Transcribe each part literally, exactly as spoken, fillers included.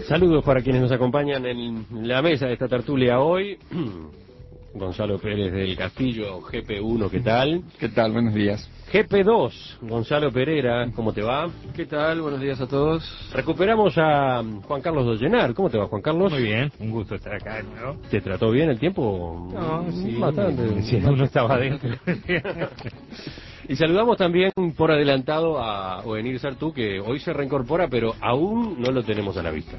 Saludos para quienes nos acompañan en la mesa de esta tertulia hoy. Gonzalo Pérez del Castillo, G P uno, ¿qué tal? ¿Qué tal? Buenos días. G P dos, Gonzalo Pereira, ¿cómo te va? ¿Qué tal? Buenos días a todos. Recuperamos a Juan Carlos Dollenar. ¿Cómo te va, Juan Carlos? Muy bien, un gusto estar acá, ¿no? ¿Te trató bien el tiempo? No, sí, bastante. Si uno estaba adentro. Y saludamos también por adelantado a Ovenir Sartú, que hoy se reincorpora, pero aún no lo tenemos a la vista.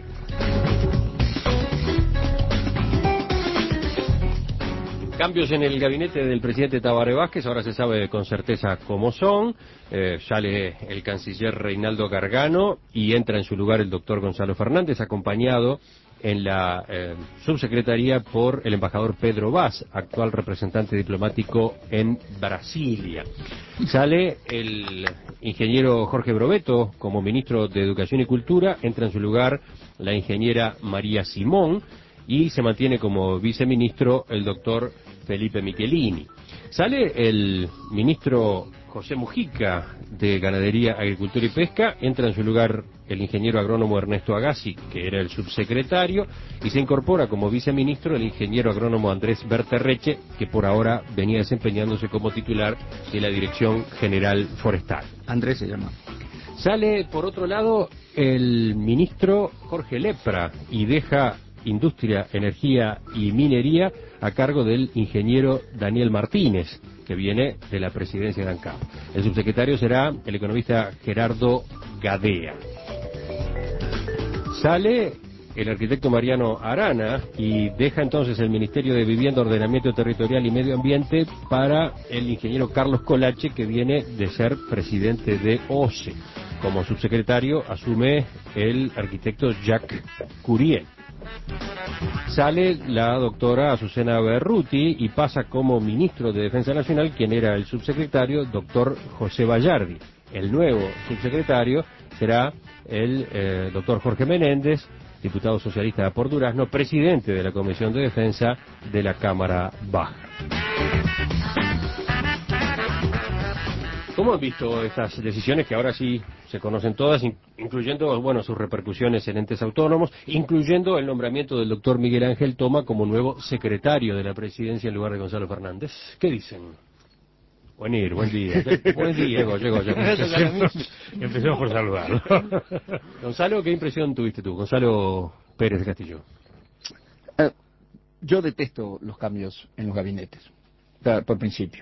Cambios en el gabinete del presidente Tabaré Vázquez, ahora se sabe con certeza cómo son. Eh, sale el canciller Reinaldo Gargano y entra en su lugar el doctor Gonzalo Fernández, acompañado en la eh, subsecretaría por el embajador Pedro Vaz, actual representante diplomático en Brasilia. Sale el ingeniero Jorge Brovetto como ministro de Educación y Cultura, entra en su lugar la ingeniera María Simón y se mantiene como viceministro el doctor Felipe Michelini. Sale el ministro José Mujica de Ganadería, Agricultura y Pesca, entra en su lugar el ingeniero agrónomo Ernesto Agassi, que era el subsecretario, y se incorpora como viceministro el ingeniero agrónomo Andrés Berterreche, que por ahora venía desempeñándose como titular de la Dirección General Forestal. Andrés se llama. Sale, por otro lado, el ministro Jorge Lepra y deja Industria, Energía y Minería a cargo del ingeniero Daniel Martínez, que viene de la presidencia de ANCAP. El subsecretario será el economista Gerardo Gadea. Sale el arquitecto Mariano Arana y deja entonces el Ministerio de Vivienda, Ordenamiento Territorial y Medio Ambiente para el ingeniero Carlos Colache, que viene de ser presidente de O C E. Como subsecretario asume el arquitecto Jacques Curiel. Sale la doctora Azucena Berruti y pasa como ministro de Defensa Nacional quien era el subsecretario, doctor José Bayardi. El nuevo subsecretario será el eh, doctor Jorge Menéndez, diputado socialista por Durazno, presidente de la Comisión de Defensa de la Cámara Baja. ¿Cómo han visto estas decisiones que ahora sí se conocen todas, incluyendo, bueno, sus repercusiones en entes autónomos, incluyendo el nombramiento del doctor Miguel Ángel Toma como nuevo secretario de la presidencia en lugar de Gonzalo Fernández? ¿Qué dicen? Buen ir, buen día. Buen día, llegó, llegó, llegó. Empecemos por saludarlo. Gonzalo, ¿qué impresión tuviste tú? Gonzalo Pérez de Castillo. Eh, yo detesto los cambios en los gabinetes, por principio.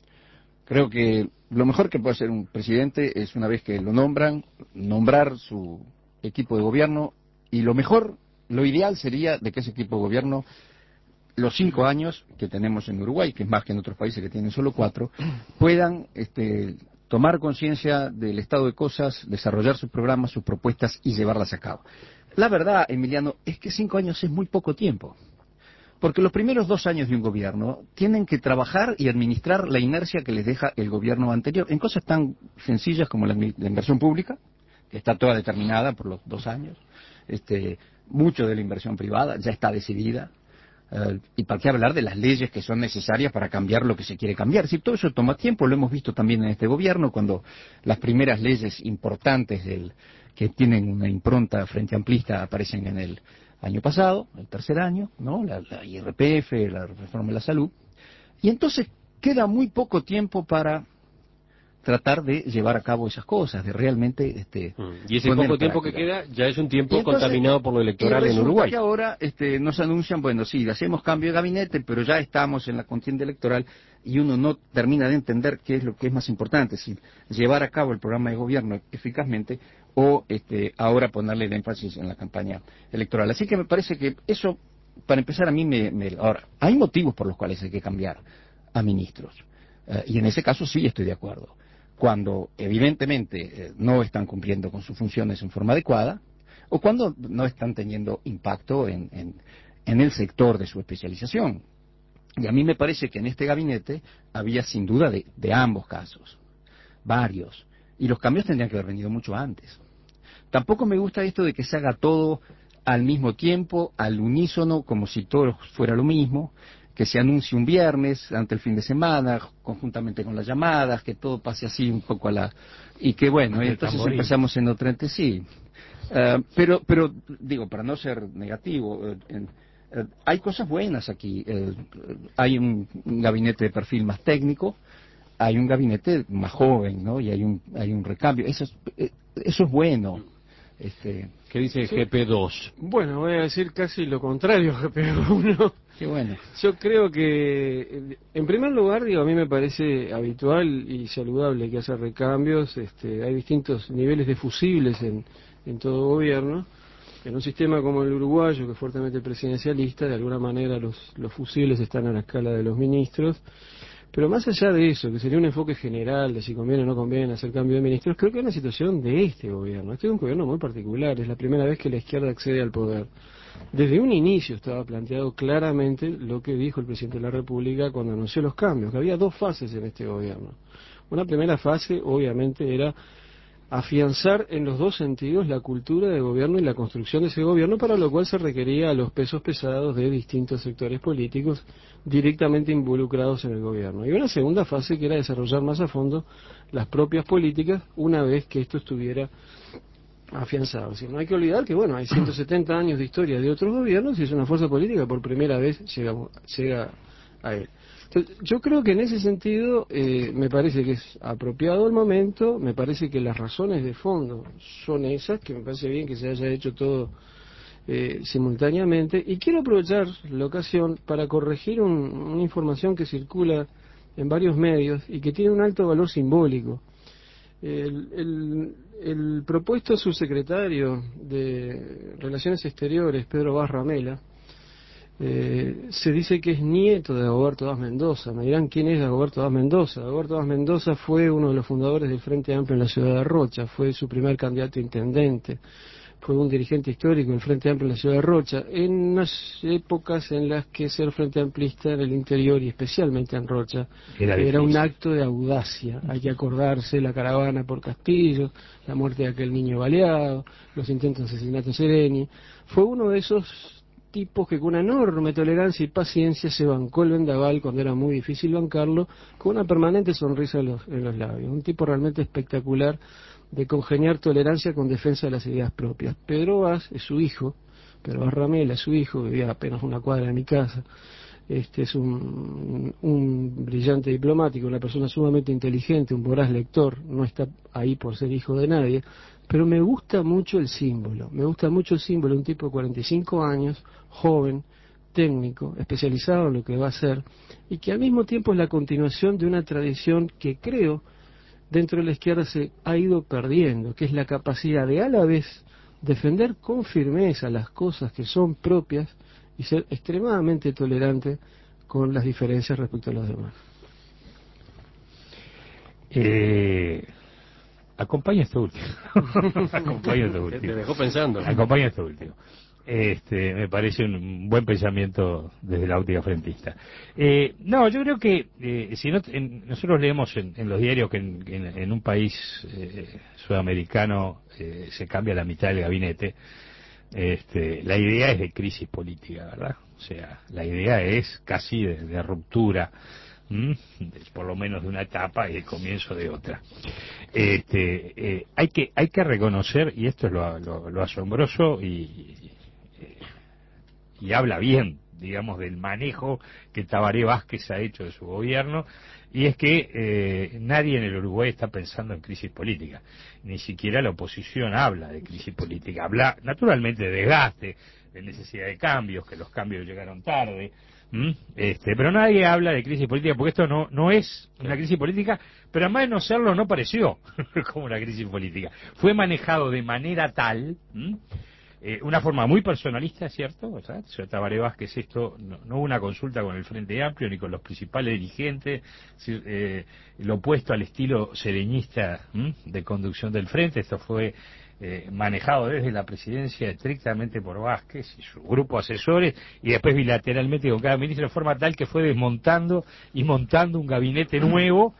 Creo que lo mejor que puede hacer un presidente es, una vez que lo nombran, nombrar su equipo de gobierno, y lo mejor, lo ideal sería de que ese equipo de gobierno, los cinco años que tenemos en Uruguay, que es más que en otros países que tienen solo cuatro, puedan este, tomar conciencia del estado de cosas, desarrollar sus programas, sus propuestas y llevarlas a cabo. La verdad, Emiliano, es que cinco años es muy poco tiempo. Porque los primeros dos años de un gobierno tienen que trabajar y administrar la inercia que les deja el gobierno anterior en cosas tan sencillas como la, la inversión pública, que está toda determinada por los dos años. Este, mucho de la inversión privada ya está decidida. Uh, y para qué hablar de las leyes que son necesarias para cambiar lo que se quiere cambiar. Si todo eso toma tiempo, lo hemos visto también en este gobierno, cuando las primeras leyes importantes del, que tienen una impronta frente amplista aparecen en el año pasado, el tercer año, ¿no? La, la I R P F, la reforma de la salud, y entonces queda muy poco tiempo para tratar de llevar a cabo esas cosas, de realmente este y ese poco tiempo que queda ya es un tiempo entonces, contaminado por lo electoral en Uruguay. Que ahora este, nos anuncian, bueno, sí, hacemos cambio de gabinete, pero ya estamos en la contienda electoral y uno no termina de entender qué es lo que es más importante, si llevar a cabo el programa de gobierno eficazmente o este, ahora ponerle el énfasis en la campaña electoral. Así que me parece que eso, para empezar, a mí me... me ahora, hay motivos por los cuales hay que cambiar a ministros, uh, y en ese caso sí estoy de acuerdo. Cuando evidentemente eh, no están cumpliendo con sus funciones en forma adecuada, o cuando no están teniendo impacto en, en, en el sector de su especialización. Y a mí me parece que en este gabinete había sin duda de, de ambos casos, varios, y los cambios tendrían que haber venido mucho antes. Tampoco me gusta esto de que se haga todo al mismo tiempo, al unísono, como si todo fuera lo mismo, que se anuncie un viernes ante el fin de semana, conjuntamente con las llamadas, que todo pase así un poco a la... Y que bueno, El entonces tamboril. empezamos en otro ente, sí. Uh, pero, pero, digo, para no ser negativo, uh, en, uh, hay cosas buenas aquí. Uh, hay un, un gabinete de perfil más técnico, hay un gabinete más joven, ¿no? Y hay un, hay un recambio. Eso es, eh, eso es bueno. Este, ¿Qué dice Sí. G P dos? Bueno, voy a decir casi lo contrario que pegó uno. qué bueno. Yo creo que, en primer lugar, digo, a mí me parece habitual y saludable que haya recambios. Este, hay distintos niveles de fusibles en, en todo gobierno. En un sistema como el uruguayo, que es fuertemente presidencialista, de alguna manera los, los fusibles están a la escala de los ministros. Pero más allá de eso, que sería un enfoque general de si conviene o no conviene hacer cambio de ministros, creo que es una situación de este gobierno. Este es un gobierno muy particular, es la primera vez que la izquierda accede al poder. Desde un inicio estaba planteado claramente lo que dijo el presidente de la República cuando anunció los cambios, que había dos fases en este gobierno. Una primera fase, obviamente, era afianzar en los dos sentidos la cultura de gobierno y la construcción de ese gobierno, para lo cual se requería a los pesos pesados de distintos sectores políticos directamente involucrados en el gobierno. Y una segunda fase que era desarrollar más a fondo las propias políticas una vez que esto estuviera afianzado. Si no hay que olvidar que, bueno, hay ciento setenta años de historia de otros gobiernos y es una fuerza política por primera vez llega, llega a él. Entonces, yo creo que en ese sentido eh, me parece que es apropiado el momento, me parece que las razones de fondo son esas, que me parece bien que se haya hecho todo eh, simultáneamente, y quiero aprovechar la ocasión para corregir un, una información que circula en varios medios y que tiene un alto valor simbólico. El, el, el propuesto subsecretario de Relaciones Exteriores, Pedro Vaz Ramela, Eh, se dice que es nieto de Dagoberto Vaz Mendoza. Me dirán quién es Dagoberto Vaz Mendoza. Dagoberto Vaz Mendoza fue uno de los fundadores del Frente Amplio en la ciudad de Rocha, fue su primer candidato a intendente, fue un dirigente histórico del Frente Amplio en la ciudad de Rocha, en unas épocas en las que ser Frente Amplista en el interior y especialmente en Rocha Era era un difícil. acto de audacia. Hay que acordarse la caravana por Castillo, la muerte de aquel niño baleado, los intentos de asesinato de Sereni. Fue uno de esos tipos que con una enorme tolerancia y paciencia se bancó el vendaval cuando era muy difícil bancarlo, con una permanente sonrisa en los, en los labios. Un tipo realmente espectacular de congeniar tolerancia con defensa de las ideas propias. Pedro Vaz es su hijo, Pedro Vaz Ramela es su hijo, vivía apenas una cuadra de mi casa. Este es un, un brillante diplomático, una persona sumamente inteligente, un voraz lector, no está ahí por ser hijo de nadie, pero me gusta mucho el símbolo, me gusta mucho el símbolo, un tipo de cuarenta y cinco años, joven, técnico, especializado en lo que va a hacer, y que al mismo tiempo es la continuación de una tradición que creo dentro de la izquierda se ha ido perdiendo, que es la capacidad de a la vez defender con firmeza las cosas que son propias y ser extremadamente tolerante con las diferencias respecto a los demás. Eh, acompaña esto último. acompaña esto Te último. dejó pensando. Acompaña esto último. Este, me parece un buen pensamiento desde la óptica frentista. Eh, no, yo creo que eh, si no, en, nosotros leemos en, en los diarios que en, en, en un país eh, sudamericano eh, se cambia la mitad del gabinete. Este, la idea es de crisis política, ¿verdad? O sea, la idea es casi de, de ruptura, ¿m? por lo menos de una etapa y el comienzo de otra. Este, eh, hay que hay que reconocer, y esto es lo, lo, lo asombroso y, y, y habla bien, digamos, del manejo que Tabaré Vázquez ha hecho de su gobierno, y es que eh, nadie en el Uruguay está pensando en crisis política, ni siquiera la oposición habla de crisis política, habla naturalmente de desgaste, de necesidad de cambios, que los cambios llegaron tarde, ¿m? este, pero nadie habla de crisis política porque esto no no es una crisis política, pero además de no serlo no pareció como una crisis política, fue manejado de manera tal, ¿m? Eh, una forma muy personalista, ¿es cierto? O sea, señor Tabaré Vázquez, esto no, no hubo una consulta con el Frente Amplio ni con los principales dirigentes, eh, lo opuesto al estilo sereñista ¿m? de conducción del Frente, esto fue eh, manejado desde la presidencia estrictamente por Vázquez y su grupo de asesores, y después bilateralmente con cada ministro, de forma tal que fue desmontando y montando un gabinete nuevo,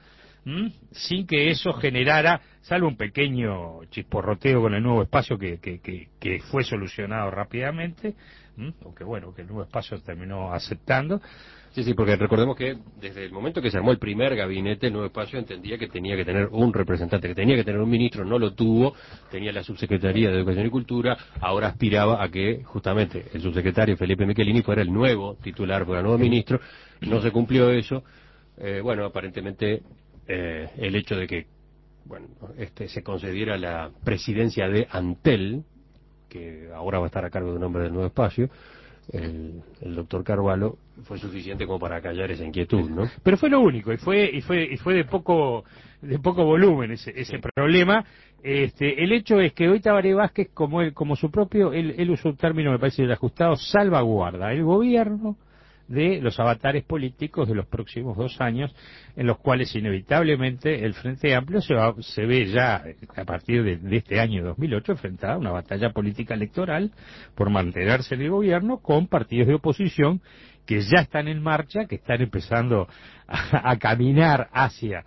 ¿m? sin que eso generara, salvo un pequeño chisporroteo con el nuevo espacio que, que, que, que fue solucionado rápidamente, ¿m? aunque bueno, que el nuevo espacio terminó aceptando. Sí, sí, porque recordemos que desde el momento que se armó el primer gabinete, el nuevo espacio entendía que tenía que tener un representante, que tenía que tener un ministro, no lo tuvo, tenía la subsecretaría de Educación y Cultura, ahora aspiraba a que justamente el subsecretario Felipe Michelini fuera el nuevo titular, fuera el nuevo ministro, no se cumplió eso, eh, bueno, aparentemente eh, el hecho de que bueno, este se concediera la presidencia de Antel, que ahora va a estar a cargo de un hombre del nuevo espacio, el, el doctor Carvalho, fue suficiente como para callar esa inquietud, ¿no? Pero fue lo único, y fue y fue y fue de poco de poco volumen ese ese sí. problema. Este, el hecho es que hoy Tabaré Vázquez, como él, como su propio, él, él usó un término, me parece ajustado, salvaguarda el gobierno de los avatares políticos de los próximos dos años, en los cuales inevitablemente el Frente Amplio se, va, se ve ya a partir de, de este año dos mil ocho enfrentada a una batalla política electoral por mantenerse en el gobierno con partidos de oposición que ya están en marcha, que están empezando a, a caminar hacia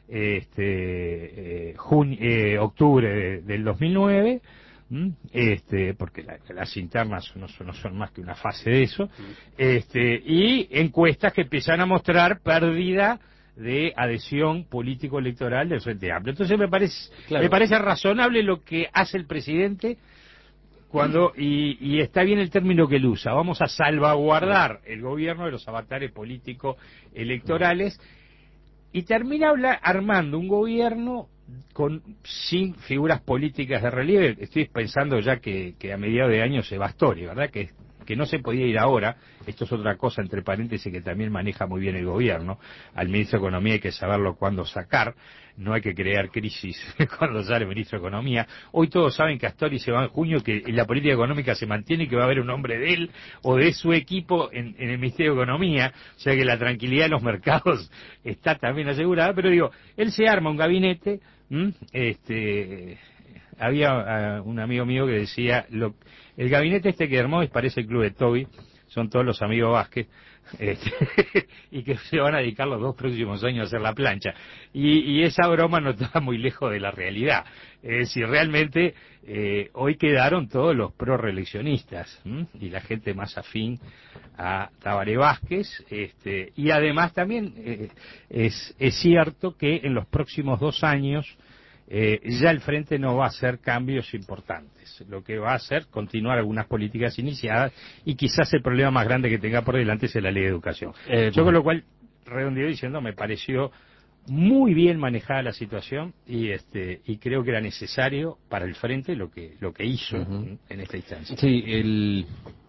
este eh, junio, eh, octubre de, del dos mil nueve, este porque la, las internas no son, no son más que una fase de eso, este y encuestas que empiezan a mostrar pérdida de adhesión político-electoral del Frente Amplio. Entonces me parece claro. me parece razonable lo que hace el presidente cuando y, y está bien el término que él usa. Vamos a salvaguardar el gobierno de los avatares político-electorales y termina habla, armando un gobierno con sin figuras políticas de relieve. Estoy pensando ya que, que a mediados de año se va Astori, ¿verdad? Que, que no se podía ir ahora. Esto es otra cosa, entre paréntesis, que también maneja muy bien el gobierno. Al ministro de Economía hay que saberlo cuándo sacar. No hay que crear crisis cuando sale el ministro de Economía. Hoy todos saben que Astori se va en junio, que la política económica se mantiene y que va a haber un hombre de él o de su equipo en, en el Ministerio de Economía. O sea que la tranquilidad de los mercados está también asegurada. Pero digo, él se arma un gabinete. ¿Mm? Este, había uh, un amigo mío que decía, lo, el gabinete este que armó parece el club de Toby, son todos los amigos Vázquez, este, y que se van a dedicar los dos próximos años a hacer la plancha. Y, y esa broma no está muy lejos de la realidad. Es decir, realmente eh, hoy quedaron todos los pro-reeleccionistas y la gente más afín a Tabaré Vázquez, este, y además también eh, es, es cierto que en los próximos dos años eh, ya el Frente no va a hacer cambios importantes. Lo que va a hacer continuar algunas políticas iniciadas y quizás el problema más grande que tenga por delante es la ley de educación. Eh, Yo con lo cual, redondeo diciendo, me pareció muy bien manejada la situación y este y creo que era necesario para el Frente lo que lo que hizo uh-huh. en esta instancia. Sí, el,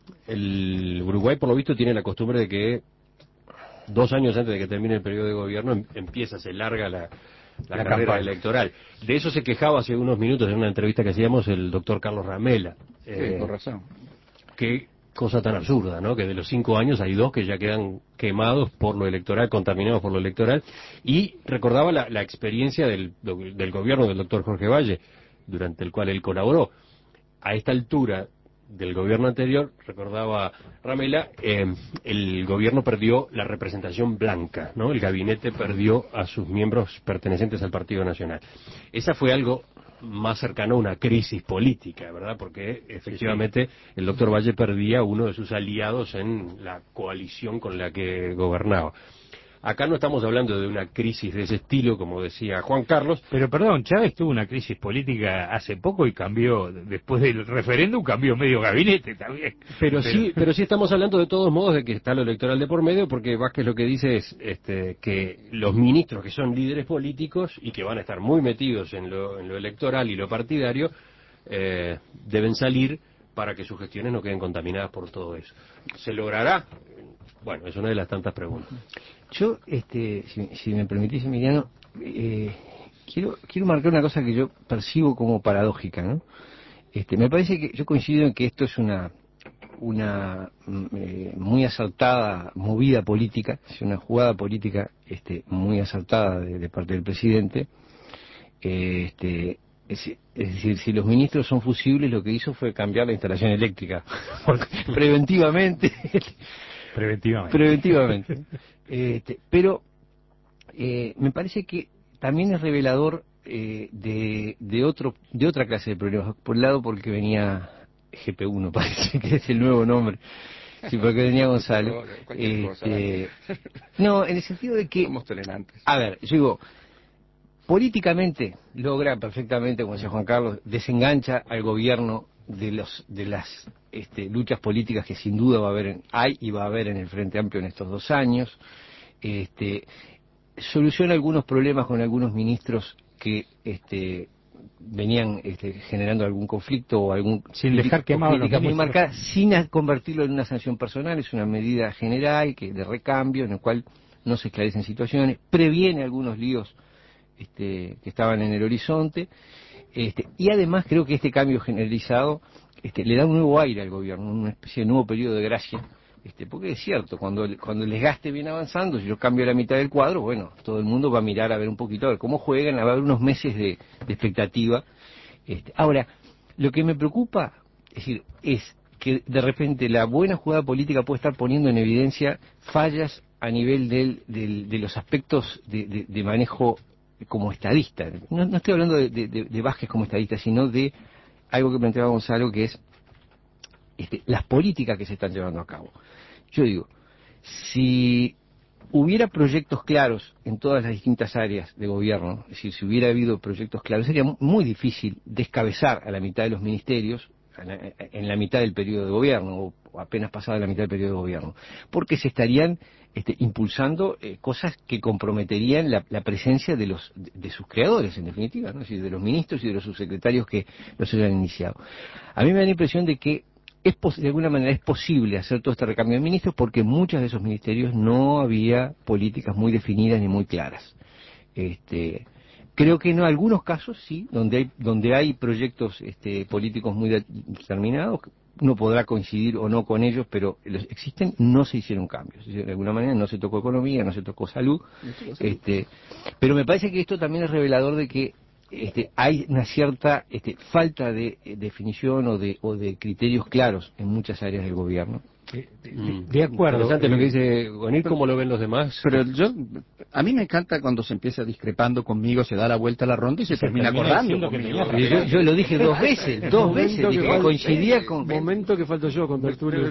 el Uruguay por lo visto tiene la costumbre de que dos años antes de que termine el periodo de gobierno empieza, se larga la La, la carrera campaña electoral. De eso se quejaba hace unos minutos en una entrevista que hacíamos el doctor Carlos Ramela. Sí, eh, por razón. Qué cosa tan absurda, ¿no? Que de los cinco años hay dos que ya quedan quemados por lo electoral, contaminados por lo electoral. Y recordaba la, la experiencia del, del gobierno del doctor Jorge Valle, durante el cual él colaboró. A esta altura del gobierno anterior, recordaba Ramela, eh, el gobierno perdió la representación blanca, ¿no? El gabinete perdió a sus miembros pertenecientes al Partido Nacional. Esa fue algo más cercano a una crisis política, ¿verdad? Porque efectivamente el doctor Valle perdía uno de sus aliados en la coalición con la que gobernaba. Acá no estamos hablando de una crisis de ese estilo, como decía Juan Carlos. Pero perdón, Chávez tuvo una crisis política hace poco y cambió, después del referéndum, cambió medio gabinete también. Pero, pero sí pero sí estamos hablando de todos modos de que está lo electoral de por medio, porque Vázquez lo que dice es este, que los ministros que son líderes políticos y que van a estar muy metidos en lo, en lo electoral y lo partidario, eh, deben salir para que sus gestiones no queden contaminadas por todo eso. ¿Se logrará? Bueno, es una de las tantas preguntas. Yo, este, si, si me permitís, Emiliano, eh, quiero quiero marcar una cosa que yo percibo como paradójica, ¿no? Este, me parece que yo coincido en que esto es una una eh, muy acertada movida política, es una jugada política este, muy acertada de, de parte del presidente. Eh, este, es, es decir, si los ministros son fusibles, lo que hizo fue cambiar la instalación eléctrica preventivamente. Preventivamente. Preventivamente. Este, pero eh, me parece que también es revelador eh, de, de, otro, de otra clase de problemas. Por un lado, porque venía G P uno, parece que es el nuevo nombre. Sí, porque venía Gonzalo. Este, no, en el sentido de que... Somos tolerantes. A ver, yo digo, políticamente logra perfectamente, como decía Juan Carlos, desengancha al gobierno de los de las este, luchas políticas que sin duda va a haber en, hay y va a haber en el Frente Amplio en estos dos años. Este, soluciona algunos problemas con algunos ministros que este, venían este, generando algún conflicto o algún sin dejar quemado crítica muy marcada, sin convertirlo en una sanción personal. Es una medida general que de recambio en el cual no se esclarecen situaciones, previene algunos líos este, que estaban en el horizonte, este, y además creo que este cambio generalizado este, le da un nuevo aire al gobierno, una especie de nuevo periodo de gracia. Este, porque es cierto, cuando, cuando el desgaste viene avanzando, si yo cambio la mitad del cuadro, bueno, todo el mundo va a mirar a ver un poquito, a ver cómo juegan, va a haber unos meses de, de expectativa. Este, ahora, lo que me preocupa, es decir, es que de repente la buena jugada política puede estar poniendo en evidencia fallas a nivel del, del, de los aspectos de, de, de manejo como estadista. No, no estoy hablando de, de, de Vázquez como estadista, sino de algo que planteaba Gonzalo, que es este, las políticas que se están llevando a cabo. Yo digo, si hubiera proyectos claros en todas las distintas áreas de gobierno, es decir, si hubiera habido proyectos claros, sería muy difícil descabezar a la mitad de los ministerios en la mitad del periodo de gobierno, o apenas pasada la mitad del periodo de gobierno, porque se estarían este, impulsando eh, cosas que comprometerían la, la presencia de los de, de sus creadores, en definitiva, ¿no? Es decir, de los ministros y de los subsecretarios que los hayan iniciado. A mí me da la impresión de que es de alguna manera es posible hacer todo este recambio de ministros porque en muchos de esos ministerios no había políticas muy definidas ni muy claras. Este, creo que en algunos casos sí, donde hay donde hay proyectos este, políticos muy determinados, uno podrá coincidir o no con ellos, pero los existen, no se hicieron cambios. De alguna manera no se tocó economía, no se tocó salud. Este, pero me parece que esto también es revelador de que Este, hay una cierta este, falta de eh, definición o de, o de criterios claros en muchas áreas del gobierno. De, de, de acuerdo. Interesante lo que dice Gonil, ¿cómo lo ven los demás? Pero yo, a mí me encanta cuando se empieza discrepando conmigo, se da la vuelta a la ronda y se, se termina acordando conmigo. Que yo, yo lo dije dos veces, dos veces, dije que coincidía eh, con... Momento que falto yo con Tertulio.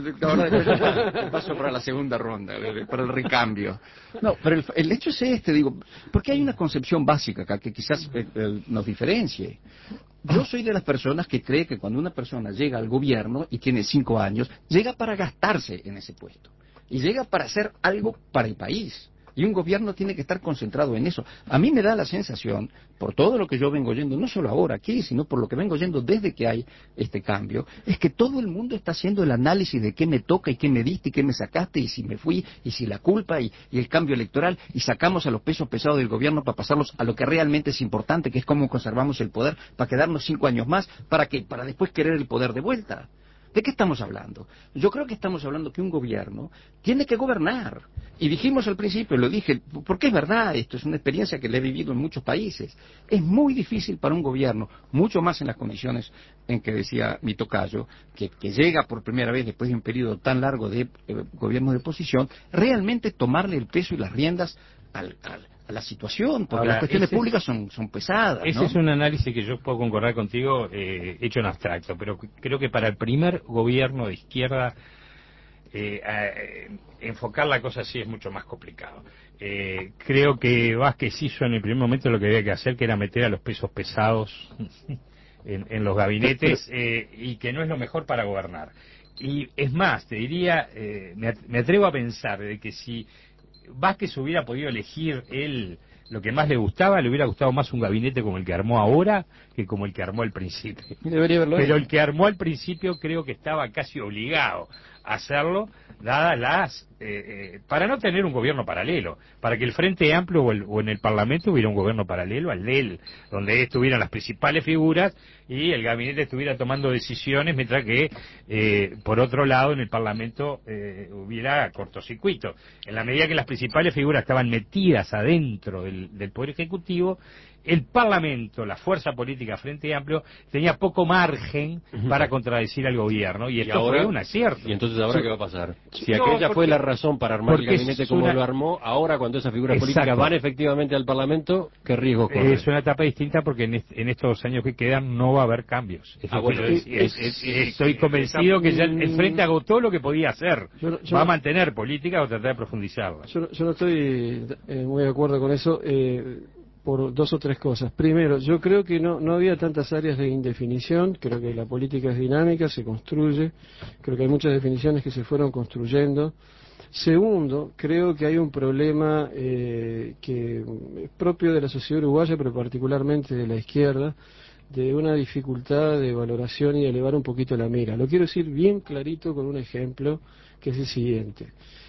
Ahora paso para la segunda ronda, para el recambio. No, pero el, el hecho es este, digo, porque hay una concepción básica acá que quizás eh, eh, nos diferencie. Yo soy de las personas que cree que cuando una persona llega al gobierno y tiene cinco años, llega para gastarse en ese puesto. Y llega para hacer algo para el país. Y un gobierno tiene que estar concentrado en eso. A mí me da la sensación, por todo lo que yo vengo oyendo, no solo ahora aquí, sino por lo que vengo oyendo desde que hay este cambio, es que todo el mundo está haciendo el análisis de qué me toca y qué me diste y qué me sacaste y si me fui y si la culpa y, y el cambio electoral y sacamos a los pesos pesados del gobierno para pasarlos a lo que realmente es importante, que es cómo conservamos el poder para quedarnos cinco años más, para que para después querer el poder de vuelta. ¿De qué estamos hablando? Yo creo que estamos hablando que un gobierno tiene que gobernar. Y dijimos al principio, lo dije, porque es verdad, esto es una experiencia que le he vivido en muchos países. Es muy difícil para un gobierno, mucho más en las condiciones en que decía mi tocayo, que, que llega por primera vez después de un periodo tan largo de eh, gobierno de oposición, realmente tomarle el peso y las riendas al... al a la situación, porque Ahora, las cuestiones públicas es, son, son pesadas. Ese ¿no? es un análisis que yo puedo concordar contigo, eh, hecho en abstracto, pero creo que para el primer gobierno de izquierda eh, eh, enfocar la cosa así es mucho más complicado. Eh, creo que Vázquez hizo en el primer momento lo que había que hacer, que era meter a los pesos pesados en, en los gabinetes, eh, y que no es lo mejor para gobernar. Y es más, te diría, eh, me, me atrevo a pensar de que si Vázquez hubiera podido elegir él lo que más le gustaba, le hubiera gustado más un gabinete como el que armó ahora que como el que armó al principio. Debería haberlo Pero hecho. el que armó al principio creo que estaba casi obligado a hacerlo, dadas las... Eh, eh, para no tener un gobierno paralelo, para que el Frente Amplio o, el, o en el Parlamento hubiera un gobierno paralelo al de él, donde estuvieran las principales figuras y el gabinete estuviera tomando decisiones, mientras que, eh, por otro lado, en el Parlamento eh, hubiera cortocircuito. En la medida que las principales figuras estaban metidas adentro del, del Poder Ejecutivo, el Parlamento, la fuerza política Frente Amplio, tenía poco margen para contradecir al gobierno, y esto y ahora, fue un acierto. ¿Y entonces ahora qué va a pasar? Si No, aquella porque, fue la razón para armar el gabinete como una... lo armó, ahora cuando esas figuras Exacto. políticas van efectivamente al Parlamento, ¿qué riesgo corre? Es una etapa distinta porque en, est en estos años que quedan no va a haber cambios. Ah, bueno, es, es, es, estoy convencido que ya el Frente agotó lo que podía hacer. Yo, yo, va a mantener política o tratar de profundizarla. Yo, yo no estoy eh, muy de acuerdo con eso. Eh, por dos o tres cosas. Primero, yo creo que no, no había tantas áreas de indefinición, creo que la política es dinámica, se construye, creo que hay muchas definiciones que se fueron construyendo. Segundo, creo que hay un problema eh, que es propio de la sociedad uruguaya, pero particularmente de la izquierda, de una dificultad de valoración y de elevar un poquito la mira. Lo quiero decir bien clarito con un ejemplo, que es el siguiente.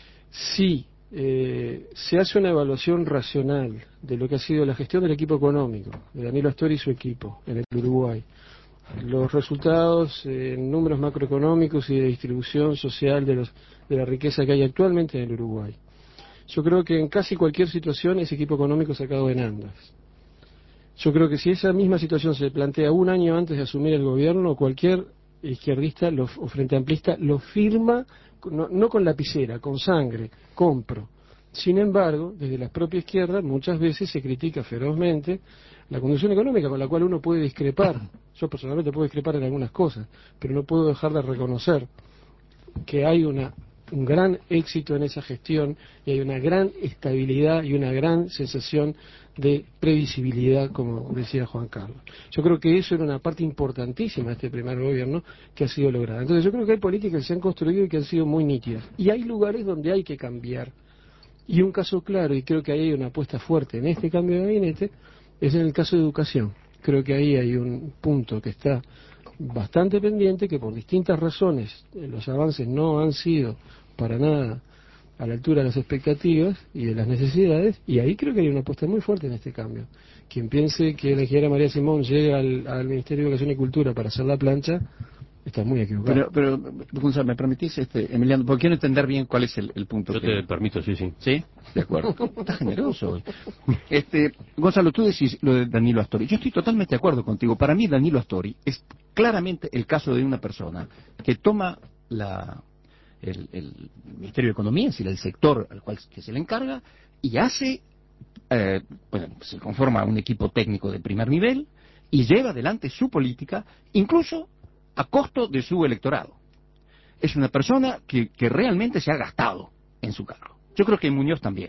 Si Eh, se hace una evaluación racional de lo que ha sido la gestión del equipo económico, de Danilo Astori y su equipo en el Uruguay, los resultados eh, en números macroeconómicos y de distribución social de, los, de la riqueza que hay actualmente en el Uruguay. Yo creo que en casi cualquier situación ese equipo económico se ha quedado en andas. Yo creo que si esa misma situación se plantea un año antes de asumir el gobierno, cualquier izquierdista lo, o frente amplista lo firma. No, no con lapicera, con sangre, compro. Sin embargo, desde la propia izquierda muchas veces se critica ferozmente la conducción económica con la cual uno puede discrepar. Yo personalmente puedo discrepar en algunas cosas, pero no puedo dejar de reconocer que hay una, un gran éxito en esa gestión y hay una gran estabilidad y una gran sensación de previsibilidad, como decía Juan Carlos. Yo creo que eso era una parte importantísima de este primer gobierno que ha sido lograda. Entonces yo creo que hay políticas que se han construido y que han sido muy nítidas. Y hay lugares donde hay que cambiar. Y un caso claro, y creo que ahí hay una apuesta fuerte en este cambio de gabinete, es en el caso de educación. Creo que ahí hay un punto que está bastante pendiente, que por distintas razones los avances no han sido para nada a la altura de las expectativas y de las necesidades, y ahí creo que hay una apuesta muy fuerte en este cambio. Quien piense que la ingeniera María Simón llega al, al Ministerio de Educación y Cultura para hacer la plancha, está muy equivocado. Pero, pero Gonzalo, ¿me permitís, este, Emiliano? Porque quiero entender bien cuál es el, el punto. Yo que... te permito, sí, sí. ¿Sí? De acuerdo. Está generoso hoy. Este, Gonzalo, tú decís lo de Danilo Astori. Yo estoy totalmente de acuerdo contigo. Para mí, Danilo Astori es claramente el caso de una persona que toma la... El, el Ministerio de Economía, es decir, el sector al cual que se le encarga, y hace, eh, bueno, se conforma un equipo técnico de primer nivel y lleva adelante su política, incluso a costo de su electorado. Es una persona que, que realmente se ha gastado en su cargo. Yo creo que Muñoz también.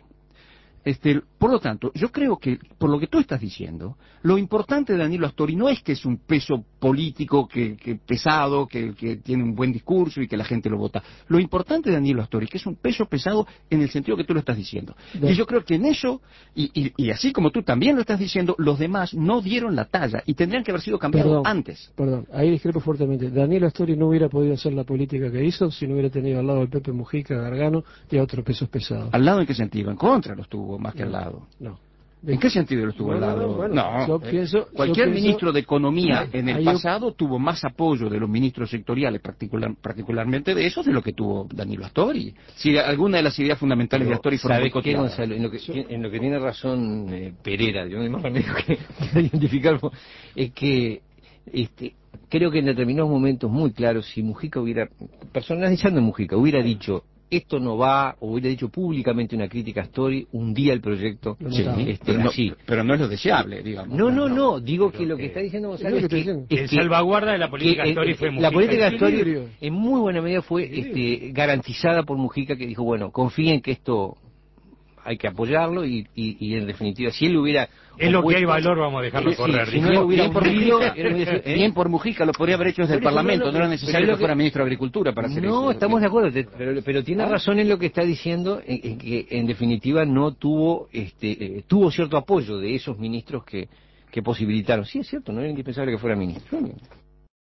Este, por lo tanto, yo creo que, por lo que tú estás diciendo, lo importante de Danilo Astori no es que es un peso político que, que pesado, que, que tiene un buen discurso y que la gente lo vota. Lo importante de Danilo Astori es que es un peso pesado en el sentido que tú lo estás diciendo. Bien. Y yo creo que en eso, y, y, y así como tú también lo estás diciendo, los demás no dieron la talla y tendrían que haber sido cambiados perdón, antes. Perdón, ahí discrepo fuertemente. Danilo Astori no hubiera podido hacer la política que hizo si no hubiera tenido al lado al Pepe Mujica, Gargano y a otros pesos pesados. ¿Al lado en qué sentido? En contra los tuvo más que no, al lado. No. ¿En qué sentido lo estuvo no, al lado? No, no, bueno, no yo eh, pienso, cualquier yo pienso, ministro de Economía en el yo, pasado tuvo más apoyo de los ministros sectoriales, particular, particularmente de esos, de lo que tuvo Danilo Astori. Si alguna de las ideas fundamentales Pero, de Astori fueron ¿sabes qué, boicoteadas. Gonzalo? En lo que, en lo que tiene razón eh, Pereira, yo no hay más remedio que, que identificar, es que este, creo que en determinados momentos muy claros, si Mujica hubiera, personalizando en Mujica, hubiera dicho esto no va, o hubiera dicho públicamente una crítica a Astori, hundía el proyecto sí, este, pero, no, así. pero no es lo deseable, digamos. No, no, no, no digo pero que lo que, que está diciendo Gonzalo es, es que, que, es el que salvaguarda de la política que, Astori eh, fue la Mujica. La política de Astori equilibrio. en muy buena medida fue este, garantizada por Mujica, que dijo, bueno, confíen que esto hay que apoyarlo y, y, y en definitiva, si él hubiera... Es lo que hay opuesto, valor, vamos a dejarlo sí, correr. si no lo hubiera bien, por hundido, Mujica, ¿eh? bien por Mujica, lo podría haber hecho desde el Pero eso Parlamento, no, no era pero necesario lo que, que fuera ministro de Agricultura para hacer eso. No, estamos de acuerdo, te- pero, pero tiene ¿Ah? razón en lo que está diciendo, en, en que en definitiva no tuvo este eh, tuvo cierto apoyo de esos ministros que, que posibilitaron. Sí, es cierto, no era indispensable que fuera ministro.